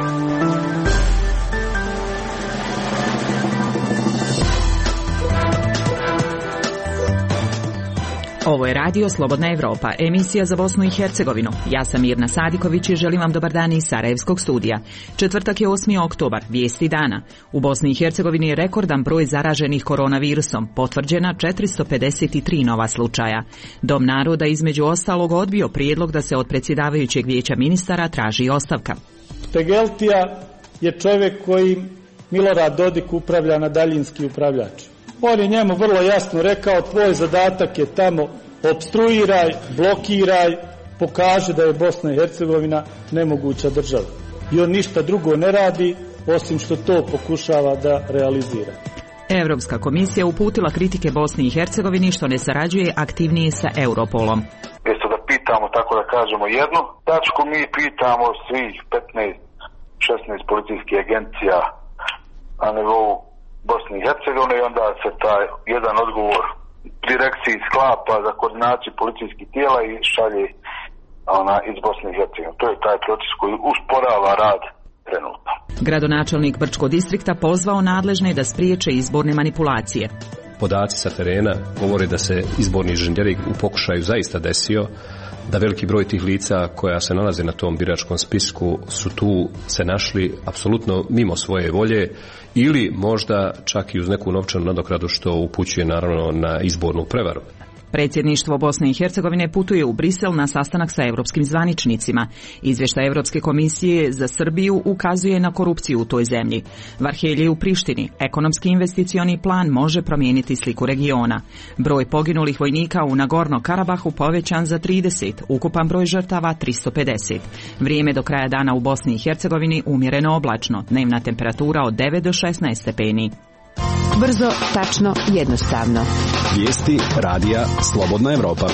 Ovo je radio Slobodna Evropa, emisija za Bosnu i Hercegovinu. Ja sam Mirna Sadiković i želim vam dobar dan iz Sarajevskog studija. Četvrtak je 8. oktobar, vijesti dana. U Bosni i Hercegovini je rekordan broj zaraženih koronavirusom, potvrđena 453 nova slučaja. Dom naroda između ostalog odbio prijedlog da se od predsjedavajućeg vijeća ministara traži ostavka. Tegeltija je čovjek koji Milorad Dodik upravlja na daljinski upravljač. On je njemu vrlo jasno rekao, tvoj zadatak je tamo opstruiraj, blokiraj, pokaži da je Bosna i Hercegovina nemoguća država. I on ništa drugo ne radi, osim što to pokušava da realizira. Europska komisija uputila kritike Bosni i Hercegovini što ne sarađuje aktivnije sa Europolom. Mjesto da pitamo, tako da kažemo, jednu tačku, mi pitamo svih 15-16 policijskih agencija na nivou Bosni i Hercegovine i onda se taj jedan odgovor direkciji sklapa za koordinaciju policijskih tijela i šalje iz Bosne i Hercegovine. To je taj proces koji usporava rad trenutno. Gradonačelnik Brčkog distrikta pozvao nadležne da spriječe izborne manipulacije. Podaci sa terena govore da se izborni inženjering u pokušaju zaista desio, da veliki broj tih lica koja se nalaze na tom biračkom spisku su tu se našli apsolutno mimo svoje volje ili možda čak i uz neku novčanu nadoknadu što upućuje naravno na izbornu prevaru. Predsjedništvo Bosne i Hercegovine putuje u Brisel na sastanak sa europskim zvaničnicima. Izvještaj Europske komisije za Srbiju ukazuje na korupciju u toj zemlji. Varhelje u Prištini. Ekonomski investicioni plan može promijeniti sliku regiona. Broj poginulih vojnika u Nagorno-Karabahu povećan za 30, ukupan broj žrtava 350. Vrijeme do kraja dana u Bosni i Hercegovini umjereno oblačno. Dnevna temperatura od 9 do 16 stepeni. Brzo, tačno, jednostavno. Vijesti radija Slobodna Evropa.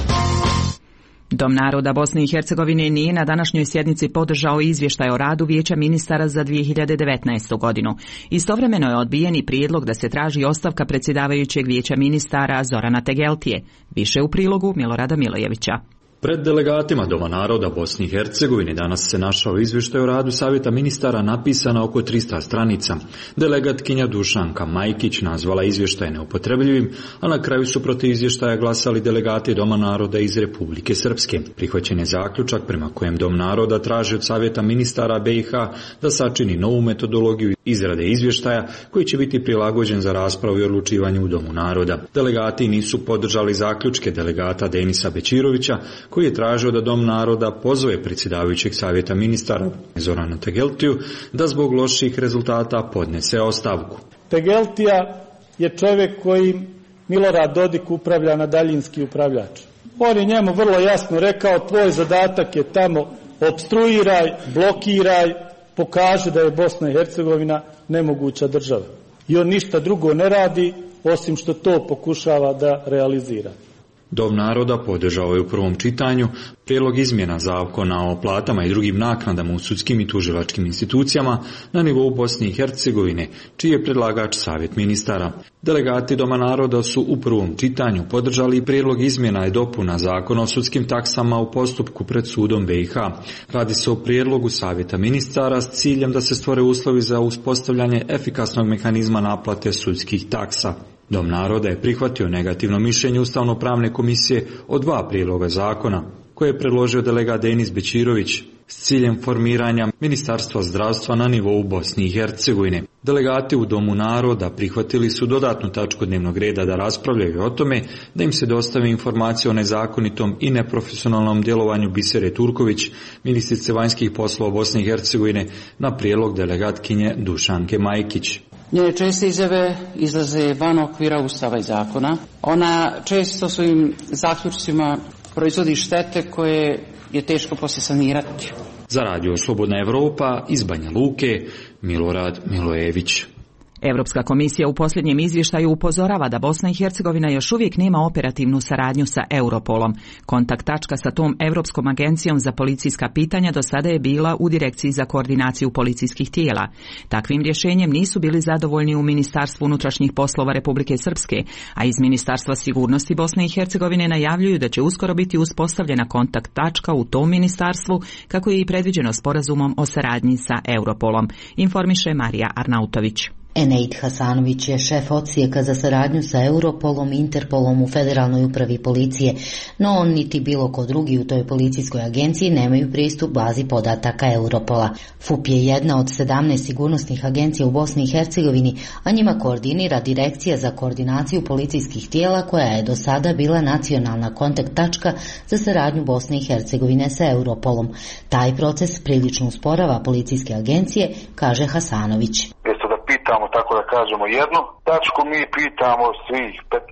Dom naroda Bosne i Hercegovine nije na današnjoj sjednici podržao izvještaj o radu Vijeća ministara za 2019. godinu. Istovremeno je odbijen i prijedlog da se traži ostavka predsjedavajućeg Vijeća ministara Zorana Tegeltije. Više u prilogu Milorada Milojevića. Pred delegatima Doma naroda Bosne i Hercegovine danas se našao izvještaj o radu Savjeta ministara napisana oko 300 stranica. Delegatkinja Dušanka Majkić nazvala izvještaj neupotrebljivim, a na kraju su protiv izvještaja glasali delegati Doma naroda iz Republike Srpske. Prihvaćen je zaključak prema kojem Dom naroda traži od Savjeta ministara BiH da sačini novu metodologiju izrade izvještaja koji će biti prilagođen za raspravu i odlučivanje u Domu naroda. Delegati nisu podržali zaključke delegata Denisa Bećirovića koji je tražio da Dom naroda pozove predsjedavajućeg Savjeta ministara Zorana Tegeltiju da zbog loših rezultata podnese ostavku. Tegeltija je čovjek koji Milorad Dodik upravlja na daljinski upravljač. On je njemu vrlo jasno rekao, tvoj zadatak je tamo opstruiraj, blokiraj, pokaži da je Bosna i Hercegovina nemoguća država. I on ništa drugo ne radi, osim što to pokušava da realizira. Dom naroda podržao je u prvom čitanju prijedlog izmjena zakona o platama i drugim naknadama u sudskim i tužilačkim institucijama na nivou Bosne i Hercegovine, čiji je predlagač Savjet ministara. Delegati Doma naroda su u prvom čitanju podržali prijedlog izmjena i dopuna zakona o sudskim taksama u postupku pred sudom BiH. Radi se o prijedlogu Savjeta ministara s ciljem da se stvore uslovi za uspostavljanje efikasnog mehanizma naplate sudskih taksa. Dom naroda je prihvatio negativno mišljenje Ustavno-pravne komisije o 2 prijedloga zakona, koje je predložio delegat Denis Bećirović s ciljem formiranja Ministarstva zdravstva na nivou Bosne i Hercegovine. Delegati u Domu naroda prihvatili su dodatnu tačku dnevnog reda da raspravljaju o tome da im se dostave informacije o nezakonitom i neprofesionalnom djelovanju Bisere Turković, ministrice vanjskih poslova Bosne i Hercegovine, na prijedlog delegatkinje Dušanke Majkić. Njene česte izjave izlaze van okvira Ustava i zakona. Ona često svojim zaključcima proizvodi štete koje je teško poslije sanirati. Za radio Slobodna Evropa iz Banja Luke, Milorad Milojević. Europska komisija u posljednjem izvještaju upozorava da Bosna i Hercegovina još uvijek nema operativnu saradnju sa Europolom. Kontakt tačka sa tom Europskom agencijom za policijska pitanja do sada je bila u Direkciji za koordinaciju policijskih tijela. Takvim rješenjem nisu bili zadovoljni u Ministarstvu unutrašnjih poslova Republike Srpske, a iz Ministarstva sigurnosti Bosne i Hercegovine najavljuju da će uskoro biti uspostavljena kontakt tačka u tom ministarstvu, kako je i predviđeno sporazumom o saradnji sa Europolom, informiše Marija Arnautović. Eneid Hasanović je šef odsjeka za saradnju sa Europolom i Interpolom u Federalnoj upravi policije, no on niti bilo ko drugi u toj policijskoj agenciji nemaju pristup bazi podataka Europola. FUP je jedna od 17 sigurnosnih agencija u Bosni i Hercegovini, a njima koordinira Direkcija za koordinaciju policijskih tijela, koja je do sada bila nacionalna kontakt tačka za saradnju Bosne i Hercegovine sa Europolom. Taj proces prilično usporava policijske agencije, kaže Hasanović. Pitamo, tako da kažemo, jednu tačku, mi pitamo svih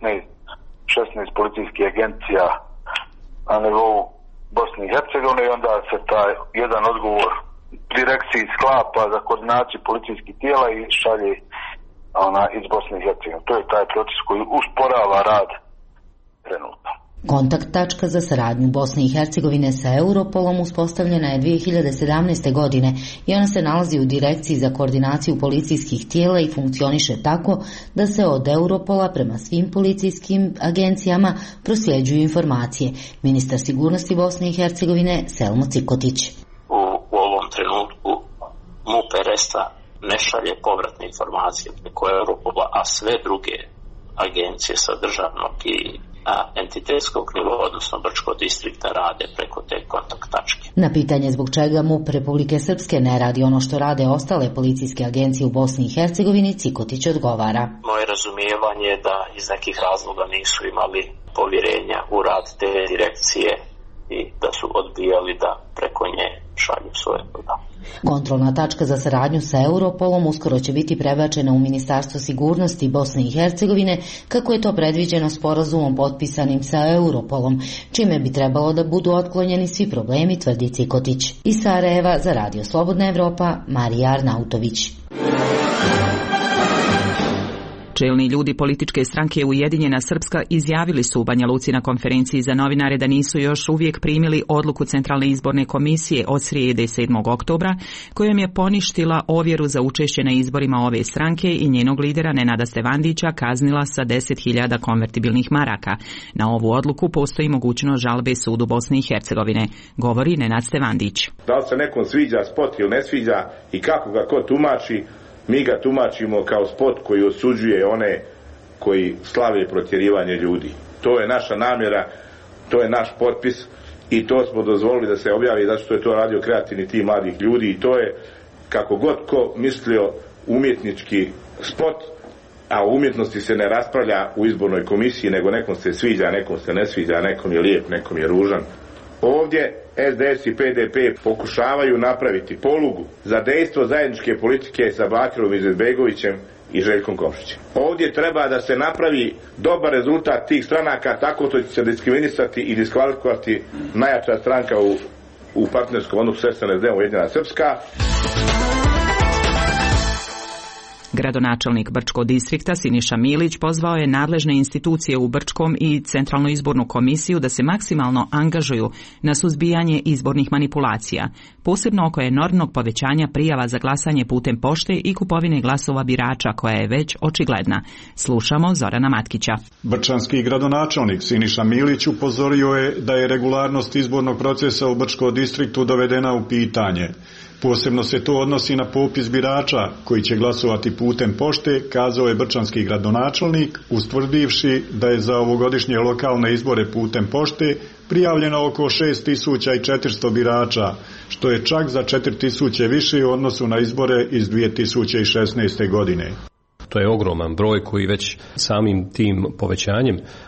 15-16 policijskih agencija na nivou Bosne i Hercegovine i onda se taj jedan odgovor direkciji sklapa za koordinaciju policijskih tijela i šalje iz Bosne i Hercegovine. To je taj proces koji usporava rad trenutno. Kontakt tačka za saradnju Bosne i Hercegovine sa Europolom uspostavljena je 2017. godine i ona se nalazi u Direkciji za koordinaciju policijskih tijela i funkcioniše tako da se od Europola prema svim policijskim agencijama prosljeđuju informacije. Ministar sigurnosti Bosne i Hercegovine Selmo Cikotić. U ovom trenutku MUP RS-a ne šalje povratne informacije preko Europola, a sve druge agencije sa državnog i entitetskog nivoa, odnosno Brčkog distrikta, rade preko te kontakt tačke. Na pitanje zbog čega MUP Republike Srpske ne radi ono što rade ostale policijske agencije u Bosni i Hercegovini, Cikotić odgovara. Moje razumijevanje je da iz nekih razloga nisu imali povjerenja u rad te direkcije i da su odbijali da preko nje šalju svoje podatke. Kontrolna tačka za saradnju sa Europolom uskoro će biti prebačena u Ministarstvo sigurnosti Bosne i Hercegovine, kako je to predviđeno sporazumom potpisanim sa Europolom, čime bi trebalo da budu otklonjeni svi problemi, tvrdi Cikotić. Iz Sarajeva za Radio Slobodna Evropa, Marija Arnautović. Čelni ljudi političke stranke Ujedinjena Srpska izjavili su u Banja Luci na konferenciji za novinare da nisu još uvijek primili odluku Centralne izborne komisije od srijede 7. oktobra, kojom je poništila ovjeru za učešće na izborima ove stranke i njenog lidera Nenada Stevandića kaznila sa 10.000 konvertibilnih maraka. Na ovu odluku postoji mogućnost žalbe sudu Bosne i Hercegovine, govori Nenad Stevandić. Da li se nekom sviđa spot ili ne sviđa i kako ga ko tumači, mi ga tumačimo kao spot koji osuđuje one koji slave protjerivanje ljudi. To je naša namjera, to je naš potpis i to smo dozvolili da se objavi zato što je to radio kreativni tim mladih ljudi i to je, kako god ko mislio, umjetnički spot, a u umjetnosti se ne raspravlja u izbornoj komisiji, nego nekom se sviđa, nekom se ne sviđa, nekom je lijep, nekom je ružan. Ovdje SDS i PDP pokušavaju napraviti polugu za dejstvo zajedničke politike sa Bakirom Izetbegovićem i Željkom Komšićem. Ovdje treba da se napravi dobar rezultat tih stranaka tako što će se diskriminisati i diskvalifikovati najjača stranka u partnerskom odnosu s SNSD-om Ujedinjena Srpska. Gradonačelnik Brčkog distrikta Siniša Milić pozvao je nadležne institucije u Brčkom i Centralnu izbornu komisiju da se maksimalno angažuju na suzbijanje izbornih manipulacija, posebno oko enormnog povećanja prijava za glasanje putem pošte i kupovine glasova birača koja je već očigledna. Slušamo Zorana Matkića. Brčanski gradonačelnik Siniša Milić upozorio je da je regularnost izbornog procesa u Brčkom distriktu dovedena u pitanje. Posebno se to odnosi na popis birača koji će glasovati putem pošte, kazao je brčanski gradonačelnik, ustvrdivši da je za ovogodišnje lokalne izbore putem pošte prijavljeno oko 6.400 birača, što je čak za 4.000 više u odnosu na izbore iz 2016. godine. To je ogroman broj koji već samim tim povećanjem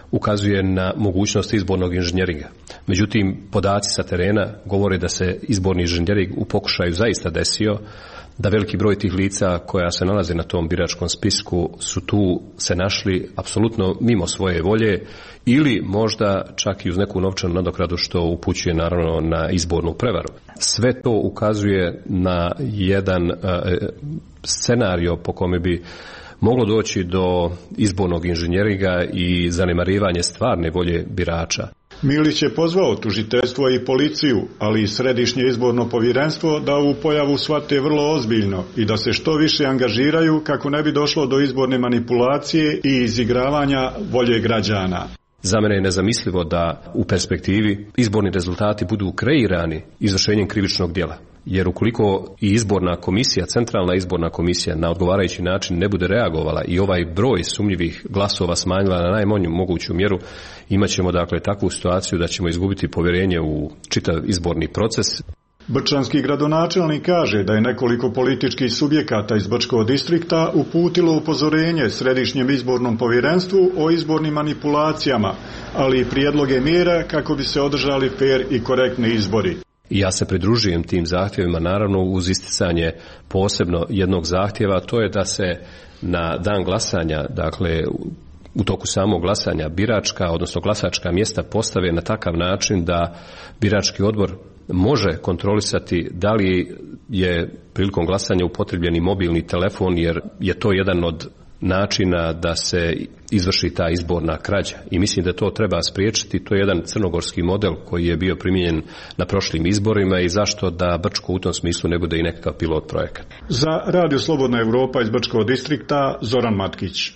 ukazuje na mogućnost izbornog inženjeringa. Međutim, podaci sa terena govore da se izborni inženjering u pokušaju zaista desio, da veliki broj tih lica koja se nalaze na tom biračkom spisku su tu se našli apsolutno mimo svoje volje ili možda čak i uz neku novčanu nadoknadu, što upućuje naravno na izbornu prevaru. Sve to ukazuje na jedan scenario po kome bi moglo doći do izbornog inženjeringa i zanemarivanje stvarne volje birača. Milić je pozvao tužiteljstvo i policiju, ali i Središnje izborno povjerenstvo da ovu pojavu shvate vrlo ozbiljno i da se što više angažiraju kako ne bi došlo do izborne manipulacije i izigravanja volje građana. Za mene je nezamislivo da u perspektivi izborni rezultati budu kreirani izvršenjem krivičnog djela. Jer ukoliko i izborna komisija, centralna izborna komisija na odgovarajući način ne bude reagovala i ovaj broj sumnjivih glasova smanjila na najmanju moguću mjeru, imat ćemo dakle takvu situaciju da ćemo izgubiti povjerenje u čitav izborni proces. Brčanski gradonačelnik kaže da je nekoliko političkih subjekata iz Brčkog distrikta uputilo upozorenje Središnjem izbornom povjerenstvu o izbornim manipulacijama, ali i prijedloge mjera kako bi se održali fer i korektni izbori. I ja se pridružujem tim zahtjevima, naravno uz isticanje posebno jednog zahtjeva, to je da se na dan glasanja, dakle u toku samog glasanja biračka, odnosno glasačka mjesta postave na takav način da birački odbor može kontrolisati da li je prilikom glasanja upotrebljen i mobilni telefon, jer je to jedan od načina da se izvrši ta izborna krađa. I mislim da to treba spriječiti. To je jedan crnogorski model koji je bio primijenjen na prošlim izborima i zašto da Brčko u tom smislu ne bude i nekakav pilot projekat. Za Radio Slobodna Evropa iz Brčkog distrikta Zoran Matkić.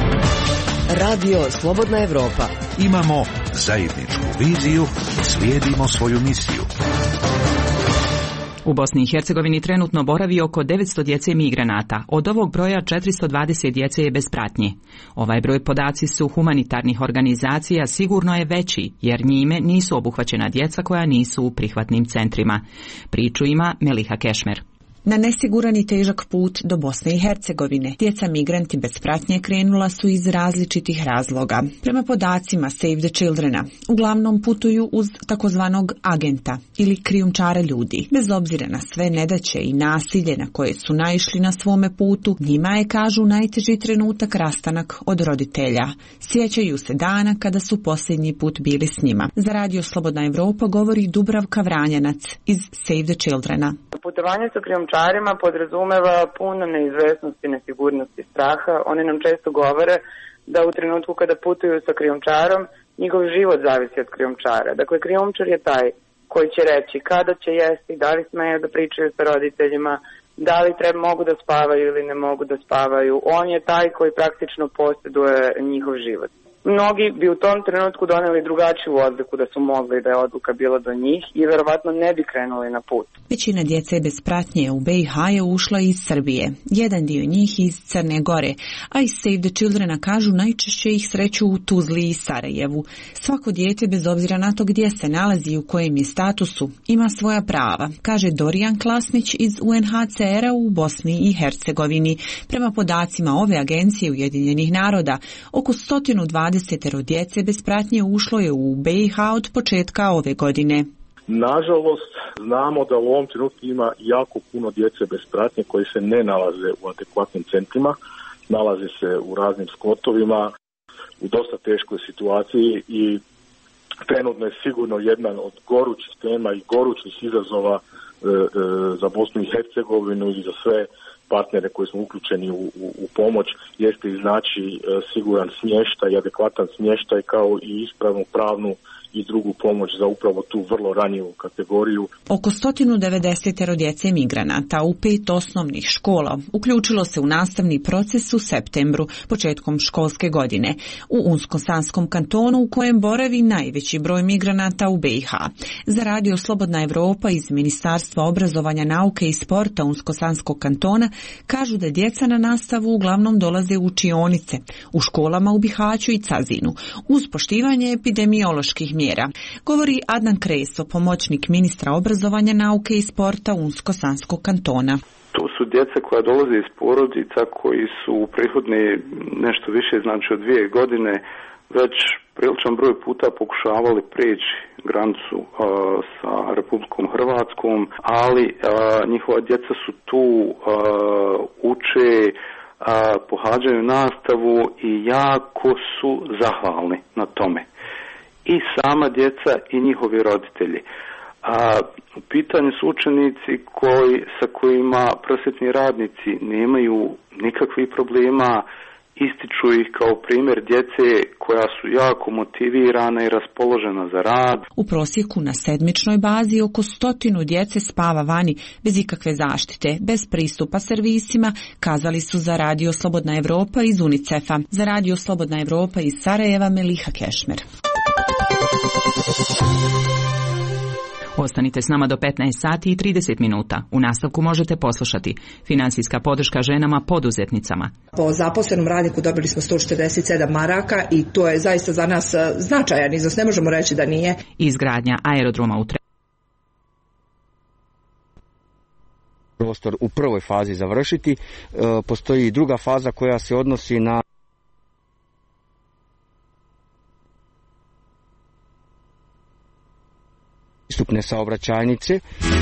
Radio Slobodna Evropa. Imamo zajedničku viziju, slijedimo svoju misiju. U Bosni i Hercegovini trenutno boravi oko 900 djece migranata. Od ovog broja 420 djece je bez pratnje. Ovaj broj podaci su humanitarnih organizacija sigurno je veći, jer njime nisu obuhvaćena djeca koja nisu u prihvatnim centrima. Priču ima Meliha Kešmer. Na nesiguran i težak put do Bosne i Hercegovine, djeca migranti bez pratnje krenula su iz različitih razloga. Prema podacima Save the Childrena, uglavnom putuju uz takozvanog agenta ili krijumčara ljudi. Bez obzira na sve nedaće i nasilje na koje su naišli na svome putu, njima je, kažu, najteži trenutak rastanak od roditelja. Sjećaju se dana kada su posljednji put bili s njima. Za Radio Slobodna Evropa govori Dubravka Vranjanac iz Save the Childrena. Putovanje sa krijumčarima podrazumeva puno neizvesnosti, nesigurnosti, straha. Oni nam često govore da u trenutku kada putuju sa krijumčarom, njihov život zavisi od krijumčara. Dakle, krijumčar je taj koji će reći kada će jesti, da li smeju da pričaju sa roditeljima, da li mogu da spavaju ili ne mogu da spavaju. On je taj koji praktično posjeduje njihov život. Mnogi bi u tom trenutku doneli drugačiju odluku da su mogli da je odluka bila do njih i verovatno ne bi krenuli na put. Većina djece bez pratnje u BiH je ušla iz Srbije, jedan dio njih iz Crne Gore, a iz Save the Childrena kažu najčešće ih sreću u Tuzli i Sarajevu. Svako dijete, bez obzira na to gdje se nalazi i u kojem je statusu, ima svoja prava, kaže Dorijan Klasnić iz UNHCR-a u Bosni i Hercegovini. Prema podacima ove agencije Ujedinjenih naroda, oko 120 djece bez pratnje ušlo je u BiH od početka ove godine. Nažalost, znamo da u ovom trenutku ima jako puno djece bez pratnje koji se ne nalaze u adekvatnim centrima, nalaze se u raznim skvotovima, u dosta teškoj situaciji i trenutno je sigurno jedan od gorućih tema i gorućih izazova za Bosnu i Hercegovinu i za sve partnere koji smo uključeni u pomoć, jeste iznaći siguran smještaj i adekvatan smještaj kao i ispravnu pravnu i drugu pomoć za upravo tu vrlo ranjivu kategoriju. Oko 190 djece migranata u 5 osnovnih škola uključilo se u nastavni proces u septembru, početkom školske godine, u Unsko-Sanskom kantonu u kojem boravi najveći broj migranata u BiH. Za Radio Slobodna Evropa iz Ministarstva obrazovanja, nauke i sporta Unsko-Sanskog kantona kažu da djeca na nastavu uglavnom dolaze u učionice, u školama u Bihaću i Cazinu, uz poštivanje epidemioloških mjera, govori Adnan Kreso, pomoćnik ministra obrazovanja, nauke i sporta Unsko-Sanskog kantona. To su djeca koja dolaze iz porodica koji su u prethodne nešto više, znači od 2 godine već priličan broj puta pokušavali preći granicu sa Republikom Hrvatskom, ali njihova djeca su tu, uče, pohađaju nastavu i jako su zahvalni na tome. I sama djeca i njihovi roditelji. U pitanju su učenici sa kojima prosvjetni radnici nemaju nikakvih problema, ističu ih kao primjer djece koja su jako motivirana i raspoložena za rad. U prosjeku na sedmičnoj bazi oko 100 djece spava vani bez ikakve zaštite, bez pristupa servisima, kazali su za Radio Slobodna Evropa iz UNICEF-a. Za Radio Slobodna Evropa iz Sarajeva Meliha Kešmer. Ostanite s nama do 15 sati i 30 minuta. U nastavku možete poslušati financijska podrška ženama poduzetnicama. Po zaposlenom radniku dobili smo 147 maraka i to je zaista za nas značajan iznos, ne možemo reći da nije. Izgradnja aerodroma u prostor u prvoj fazi završiti. Postoji i druga faza koja se odnosi na pristupne saobraćajnice.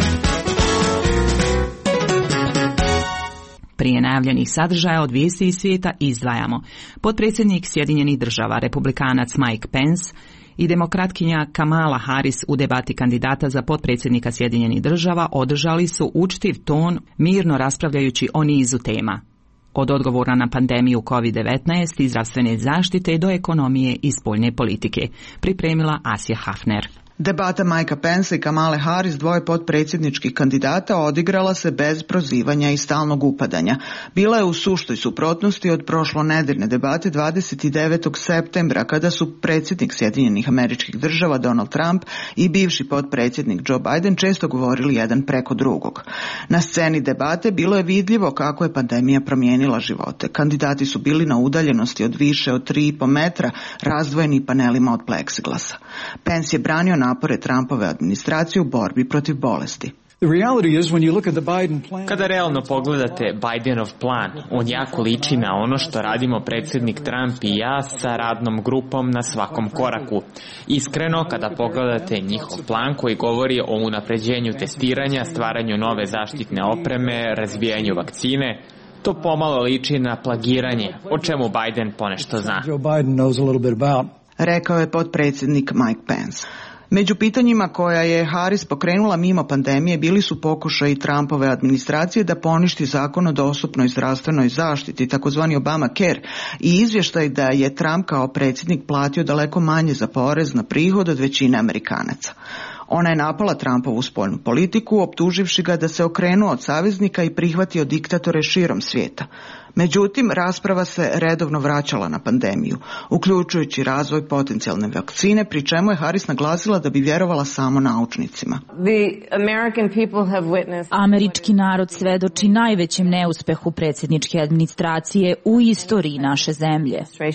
Prije najavljenih sadržaja od vijesti iz svijeta izdvajamo. Potpredsjednik Sjedinjenih država, republikanac Mike Pence i demokratkinja Kamala Harris u debati kandidata za potpredsjednika Sjedinjenih država održali su učtiv ton, mirno raspravljajući o nizu tema. Od odgovora na pandemiju COVID-19 i zdravstvene zaštite do ekonomije i spoljne politike, pripremila Asja Hafner. Debata Mikea Pensa i Kamale Harris, dvoje potpredsjedničkih kandidata, odigrala se bez prozivanja i stalnog upadanja. Bila je u suštoj suprotnosti od prošlonedeljne debate 29. septembra, kada su predsjednik Sjedinjenih Američkih Država Donald Trump i bivši potpredsjednik Joe Biden često govorili jedan preko drugog. Na sceni debate bilo je vidljivo kako je pandemija promijenila živote. Kandidati su bili na udaljenosti od više od 3,5 metra, razdvojeni panelima od pleksiglasa. Pence je branio napore Trumpove administracije u borbi protiv bolesti. Kada realno pogledate Bidenov plan, on jako liči na ono što radimo predsjednik Trump i ja sa radnom grupom na svakom koraku. Iskreno, kada pogledate njihov plan koji govori o unapređenju testiranja, stvaranju nove zaštitne opreme, razvijanju vakcine, to pomalo liči na plagiranje, o čemu Biden ponešto zna. Rekao je potpredsjednik Mike Pence. Među pitanjima koja je Harris pokrenula mimo pandemije bili su pokušaji Trumpove administracije da poništi zakon o dostupnoj zdravstvenoj zaštiti, takozvani Obamacare, i izvještaj da je Trump kao predsjednik platio daleko manje za porez na prihod od većine Amerikanaca. Ona je napala Trumpovu spoljnu politiku, optuživši ga da se okrenuo od saveznika i prihvatio diktatore širom svijeta. Međutim, rasprava se redovno vraćala na pandemiju, uključujući razvoj potencijalne vakcine, pri čemu je Harris naglasila da bi vjerovala samo naučnicima. Američki narod svedoči najvećem neuspehu predsjedničke administracije u istoriji naše zemlje,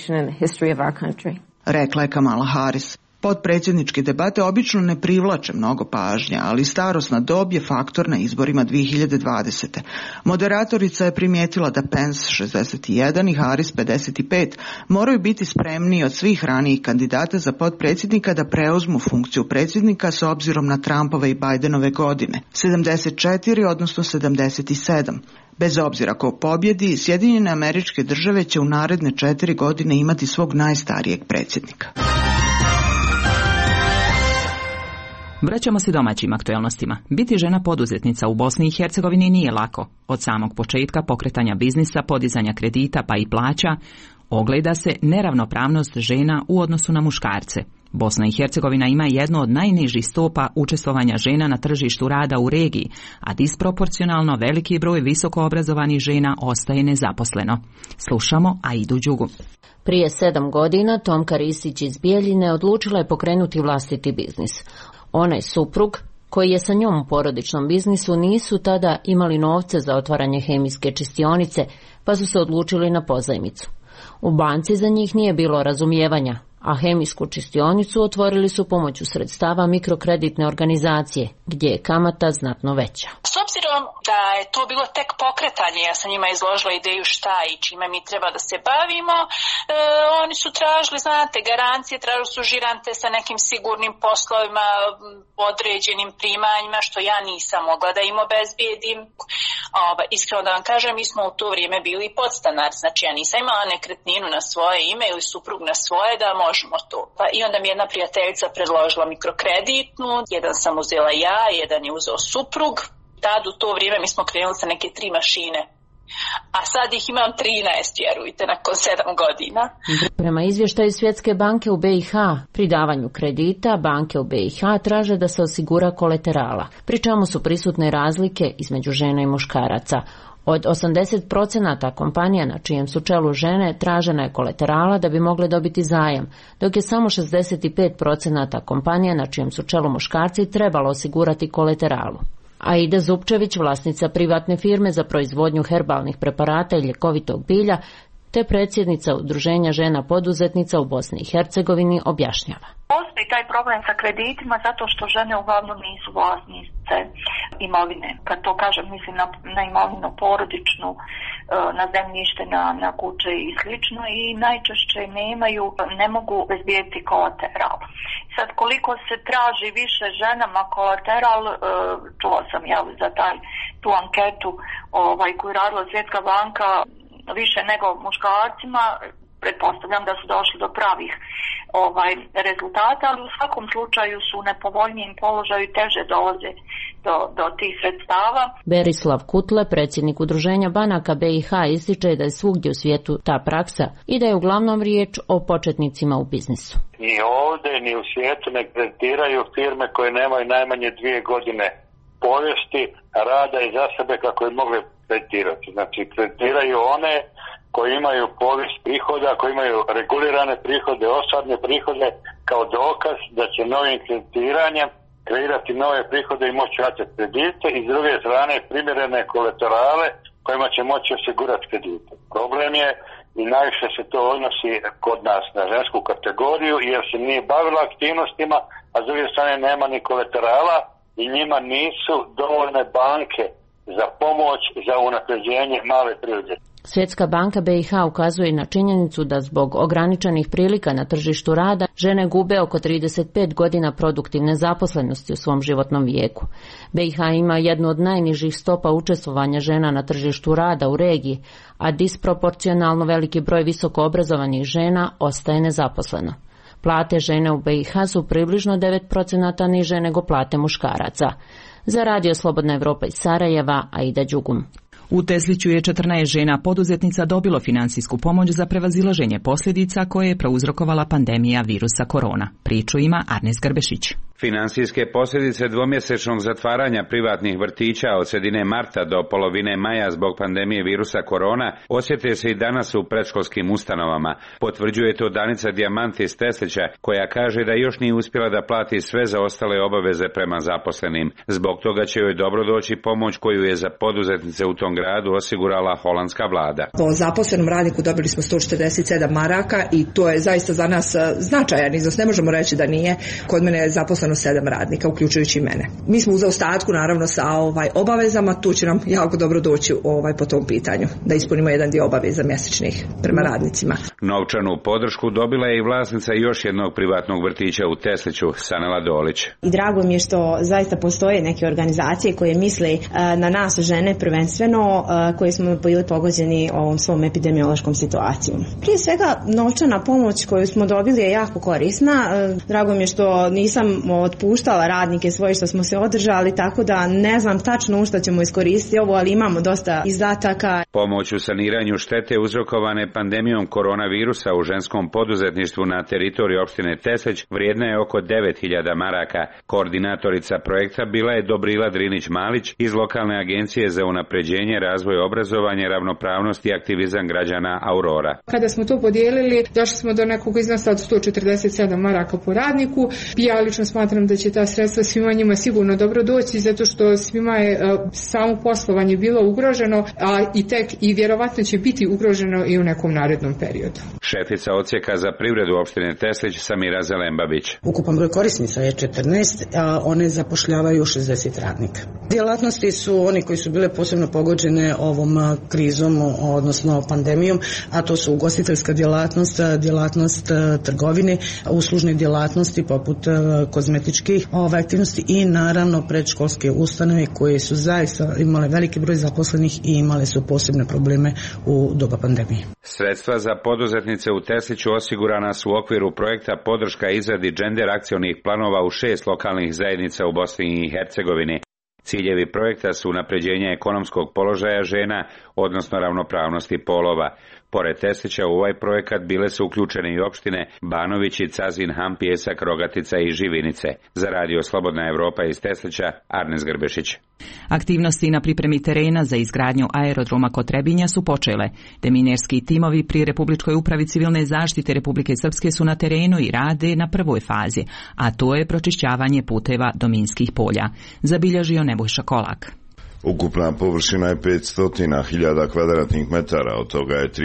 rekla je Kamala Harris. Potpredsjedničke debate obično ne privlače mnogo pažnja, ali starosna dob je faktor na izborima 2020. Moderatorica je primijetila da Pence 61 i Harris 55 moraju biti spremniji od svih ranijih kandidata za potpredsjednika da preuzmu funkciju predsjednika s obzirom na Trumpove i Bidenove godine, 74 odnosno 77. Bez obzira ko pobjedi, Sjedinjene Američke Države će u naredne 4 godine imati svog najstarijeg predsjednika. Vraćamo se domaćim aktualnostima. Biti žena poduzetnica u Bosni i Hercegovini nije lako. Od samog početka pokretanja biznisa, podizanja kredita pa i plaća, ogleda se neravnopravnost žena u odnosu na muškarce. Bosna i Hercegovina ima jednu od najnižih stopa učestvovanja žena na tržištu rada u regiji, a disproporcionalno veliki broj visoko obrazovanih žena ostaje nezaposleno. Slušamo Aidu Đugu. Prije 7 godina Tomka Risić iz Bijeljine odlučila je pokrenuti vlastiti biznis. Onaj suprug, koji je sa njom u porodičnom biznisu, nisu tada imali novce za otvaranje hemijske čistionice, pa su se odlučili na pozajmicu. U banci za njih nije bilo razumijevanja, a hemijsku čistionicu otvorili su pomoću sredstava mikrokreditne organizacije, gdje je kamata znatno veća. S obzirom da je to bilo tek pokretanje, ja sam njima izložila ideju šta i čime mi treba da se bavimo, oni su tražili, znate, garancije, tražili su žirante sa nekim sigurnim poslovima, određenim primanjima, što ja nisam mogla da im obezbijedim. Iskreno da vam kažem, mi smo u to vrijeme bili podstanar, znači ja nisam imala nekretninu na svoje ime ili suprug na svoje da možemo to. I onda mi jedna prijateljica predložila mikrokreditnu, jedan sam uzela ja, jedan je uzeo suprug. Tad u to vrijeme mi smo krenuli sa neke 3 mašine. A sad ih imam 13, vjerujte, nakon 7 godina. Prema izvještaju Svjetske banke u BiH, pri davanju kredita, banke u BiH traže da se osigura kolaterala, pri čemu su prisutne razlike između žena i muškaraca. Od 80% kompanija na čijem su čelu žene tražena je kolaterala da bi mogle dobiti zajam, dok je samo 65% kompanija na čijem su čelu muškarci trebalo osigurati kolateralu. Aida Zupčević, vlasnica privatne firme za proizvodnju herbalnih preparata i ljekovitog bilja, te predsjednica Udruženja žena poduzetnica u Bosni i Hercegovini, objašnjava. Postoji taj problem sa kreditima zato što žene uglavnom nisu vlasnice imovine. Kad to kažem, mislim na imovinu porodičnu, na zemljište, na kuće i slično, i najčešće ne mogu bezbijediti kolateral. Sad, koliko se traži više ženama kolateral, čula sam za tu anketu koju je radila Svjetska banka, više nego muškarcima, pretpostavljam da su došli do pravih rezultata, ali u svakom slučaju su u nepovoljnijem položaju i teže dolaze do tih sredstava. Berislav Kutle, predsjednik Udruženja banaka BiH, ističe da je svugdje u svijetu ta praksa i da je uglavnom riječ o početnicima u biznisu. Ni ovdje, ni u svijetu ne kreditiraju firme koje nemaju najmanje 2 godine povijesti rada i za sebe kako je mogli kreditirati. Znači, kreditiraju one koji imaju povijest prihoda, koji imaju regulirane prihode, osadne prihode, kao dokaz da će novim kreditiranjem kreirati nove prihode i moći vraćati kredite, i s druge strane primjerene kolaterale kojima će moći osigurati kredite. Problem je, i najviše se to odnosi kod nas na žensku kategoriju, jer se nije bavila aktivnostima, a s druge strane nema ni kolaterala i njima nisu dovoljne banke za pomoć, za unapređenje male privrede. Svjetska banka BiH ukazuje na činjenicu da zbog ograničenih prilika na tržištu rada žene gube oko 35 godina produktivne zaposlenosti u svom životnom vijeku. BiH ima jednu od najnižih stopa učestvovanja žena na tržištu rada u regiji, a disproporcionalno veliki broj visoko obrazovanih žena ostaje nezaposleno. Plate žene u BiH su približno 9% niže nego plate muškaraca. Za Radio Slobodna Evropa iz Sarajeva, Aida Đugum. U Tesliću je 14 žena poduzetnica dobilo financijsku pomoć za prevazilaženje posljedica koje je prouzrokovala pandemija virusa korona. Priču ima Arnes Grbešić. Finansijske posljedice dvomjesečnog zatvaranja privatnih vrtića od sredine marta do polovine maja zbog pandemije virusa korona osjete se i danas u predškolskim ustanovama. Potvrđuje to Danica Dijamant iz Teslića, koja kaže da još nije uspjela da plati sve zaostale obaveze prema zaposlenim. Zbog toga će joj dobro doći pomoć koju je za poduzetnice u tom gradu osigurala holandska vlada. Po zaposlenom radniku dobili smo 147 maraka i to je zaista za nas značajan iznos, ne možemo reći da nije. Kod mene je zaposleno 7 radnika, uključujući mene. Mi smo u zaostatku naravno sa obavezama, tu će nam jako dobro doći po tom pitanju, da ispunimo jedan dio obaveza mjesečnih prema radnicima. Novčanu podršku dobila je i vlasnica još jednog privatnog vrtića u Tesliću, Sanela Dolić. I drago mi je što zaista postoje neke organizacije koje misle na nas žene prvenstveno, koje smo bili pogođeni ovom svom epidemiološkom situacijom. Prije svega novčana pomoć koju smo dobili je jako korisna. Drago mi je što nisam otpuštala radnike svoje, što smo se održali, tako da ne znam tačno u što ćemo iskoristiti ovo, ali imamo dosta izdataka. Pomoć u saniranju štete uzrokovane pandemijom koronavirusa u ženskom poduzetništvu na teritoriji opštine Teslić vrijedna je oko 9.000 maraka. Koordinatorica projekta bila je Dobrila Drinić-Malić iz lokalne agencije za unapređenje, razvoj, obrazovanje, ravnopravnost i aktivizam građana Aurora. Kada smo to podijelili, došli smo do nekog iznosa od 147 maraka po radniku. Ja lično smatram da će ta sredstva svima njima sigurno dobro doći, zato što svima je samo poslovanje bilo ugroženo, a i vjerovatno će biti ugroženo i u nekom narednom periodu. Šefica odsjeka za privredu opštine Teslić Samira Zelembabić. Ukupan broj korisnica je 14, a one zapošljavaju 60 radnika. Djelatnosti su oni koji su bile posebno pogođene ovom krizom, odnosno pandemijom, a to su ugostiteljska djelatnost, djelatnost trgovine, uslužne djelatnosti poput kozmetičkih aktivnosti i naravno predškolske ustanove koje su zaista imale veliki broj zaposlenih i imale su posebne probleme u doba pandemije. Sredstva za poduzetnice u Tesliću osigurana su u okviru projekta podrška izradi džender akcionih planova u 6 lokalnih zajednica u Bosni i Hercegovini. Ciljevi projekta su unapređenje ekonomskog položaja žena, odnosno ravnopravnosti polova. Pored Teslića u ovaj projekat bile su uključene i opštine Banovići, Cazin, Ham, Pjesak, Rogatica i Živinice. Za radio Slobodna Evropa iz Teslića, Arnes Grbešić. Aktivnosti na pripremi terena za izgradnju aerodroma kod Trebinja su počele. Deminerski timovi pri Republičkoj upravi civilne zaštite Republike Srpske su na terenu i rade na prvoj fazi, a to je pročišćavanje puteva do minskih polja. Zabilježio Nebojša Kolak. Ukupna površina je 500.000 kvadratnih metara, od toga je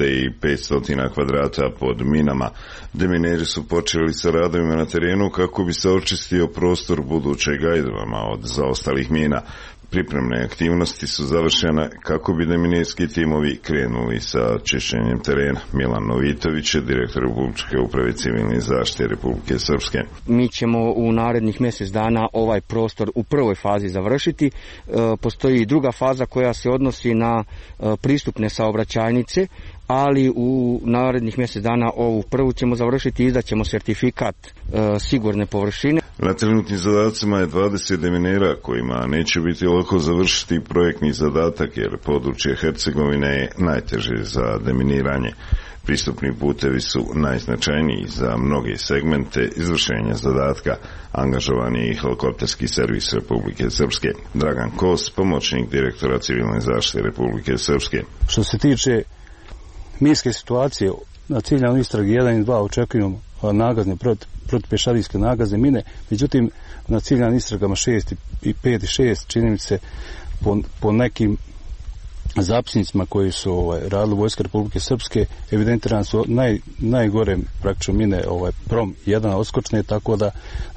3.500 kvadrata pod minama. Demineri su počeli sa radovima na terenu kako bi se očistio prostor budućeg aerodroma od zaostalih mina. Pripremne aktivnosti su završene kako bi deminerski timovi krenuli sa čišćenjem terena. Milan Novitović je direktor Republičke uprave civilne zaštite Republike Srpske. Mi ćemo u narednih mjesec dana ovaj prostor u prvoj fazi završiti. Postoji druga faza koja se odnosi na pristupne saobraćajnice, ali u narednih mjesec dana ovu prvu ćemo završiti i izdaćemo sertifikat sigurne površine. Na trenutnim zadacima je 20 deminera kojima neće biti lako završiti projektni zadatak jer područje Hercegovine je najteže za deminiranje. Pristupni putevi su najznačajniji za mnoge segmente izvršenja zadatka. Angažovan je i helikopterski servis Republike Srpske. Dragan Kos, pomoćnik direktora civilne zaštite Republike Srpske. Što se tiče minske situacije, na ciljanoj istragi 1 i 2 očekujemo nagazne protipješadijske nagazne mine, međutim na ciljanim istragama 6 i 5 i 6 čini mi se po nekim zapisnicima koji su radili Vojske Republike Srpske evidentirane su najgore praktično mine prom 1 odskočne, tako da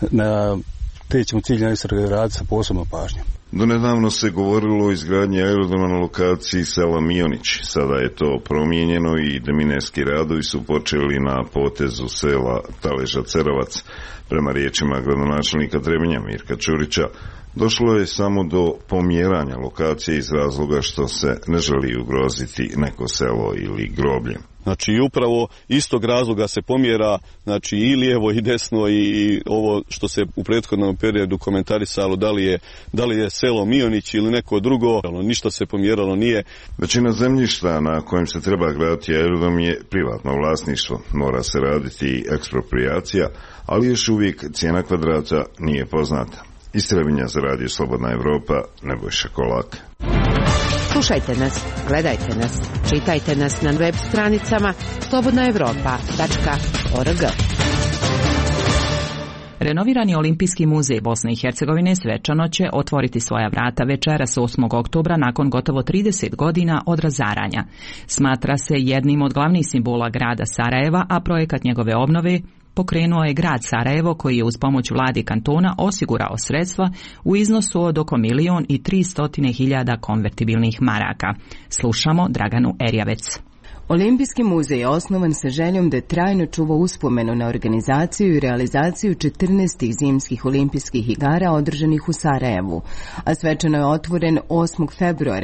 na te ćemo ciljane istrage raditi sa posebnom pažnjom. Donedavno se govorilo o izgradnji aerodroma na lokaciji sela Mionić. Sada je to promijenjeno i deminerski radovi su počeli na potezu sela Taleža Cerovac. Prema riječima gradonačelnika Trebinja Mirka Čurića, došlo je samo do pomjeranja lokacije iz razloga što se ne želi ugroziti neko selo ili groblje. Znači upravo istog razloga se pomjera, znači i lijevo i desno i ovo što se u prethodnom periodu komentarisalo da li je selo Mionić ili neko drugo, ništa se pomjeralo nije. Većina zemljišta na kojem se treba graditi aerodrom je privatno vlasništvo. Mora se raditi eksproprijacija, ali još uvijek cijena kvadrata nije poznata. Iz Trebinja za radio Slobodna Evropa, Nebojša Kolak. Slušajte nas, gledajte nas, čitajte nas na web stranicama slobodnaevropa.org. Renovirani Olimpijski muzej Bosne i Hercegovine svečano će otvoriti svoja vrata večeras 8. oktobra nakon gotovo 30 godina od razaranja. Smatra se jednim od glavnih simbola grada Sarajeva, a projekat njegove obnove pokrenuo je grad Sarajevo koji je uz pomoć vladi kantona osigurao sredstva u iznosu od oko 1.300.000 konvertibilnih maraka. Slušamo Draganu Erjavec. Olimpijski muzej je osnovan sa željom da trajno čuva uspomenu na organizaciju i realizaciju 14. zimskih olimpijskih igara održanih u Sarajevu, a svečano je otvoren 8. februara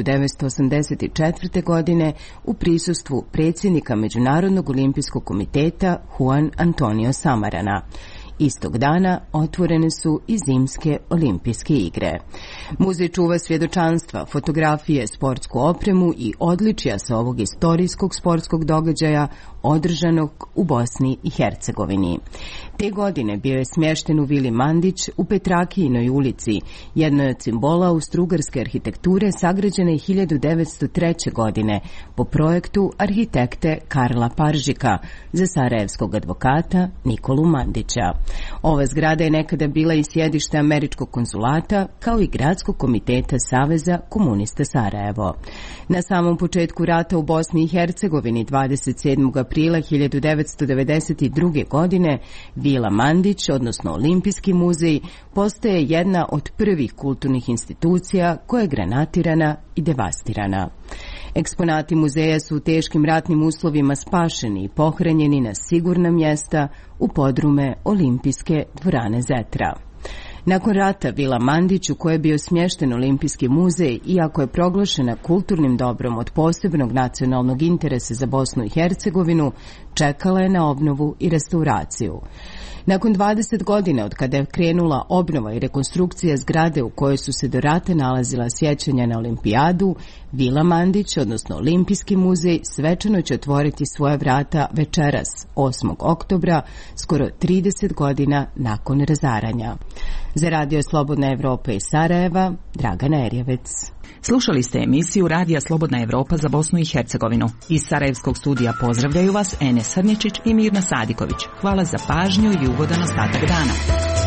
1984. godine u prisustvu predsjednika Međunarodnog olimpijskog komiteta Juan Antonio Samarana. Istog dana otvorene su i zimske olimpijske igre. Muzej čuva svjedočanstva, fotografije, sportsku opremu i odličja sa ovog istorijskog sportskog događaja održanog u Bosni i Hercegovini. Te godine bio je smješten u Vili Mandić u Petrakijinoj ulici, jednoj od simbola austrougarske arhitekture sagrađene 1903. godine po projektu arhitekte Karla Paržika za sarajevskog advokata Nikolu Mandića. Ova zgrada je nekada bila i sjedište američkog konzulata, kao i gradskog komiteta Saveza komunista Sarajevo. Na samom početku rata u Bosni i Hercegovini 27. aprila 1992. godine Vila Mandić, odnosno Olimpijski muzej, postaje jedna od prvih kulturnih institucija koja je granatirana i devastirana. Eksponati muzeja su u teškim ratnim uslovima spašeni i pohranjeni na sigurna mjesta u podrume Olimpijske dvorane Zetra. Nakon rata Vila Mandić, u kojoj je bio smješten Olimpijski muzej, iako je proglašena kulturnim dobrom od posebnog nacionalnog interesa za Bosnu i Hercegovinu, čekala je na obnovu i restauraciju. Nakon 20 godina od kada je krenula obnova i rekonstrukcija zgrade u kojoj su se do rata nalazila sjećanja na olimpijadu, Vila Mandić, odnosno Olimpijski muzej, svečano će otvoriti svoja vrata večeras, 8. oktobra, skoro 30 godina nakon razaranja. Za Radio Slobodna Evropa iz Sarajeva, Dragana Erjevec. Slušali ste emisiju Radija Slobodna Evropa za Bosnu i Hercegovinu. Iz Sarajevskog studija pozdravljaju vas Enes Hrničić i Mirna Sadiković. Hvala za pažnju i ugodan ostatak dana.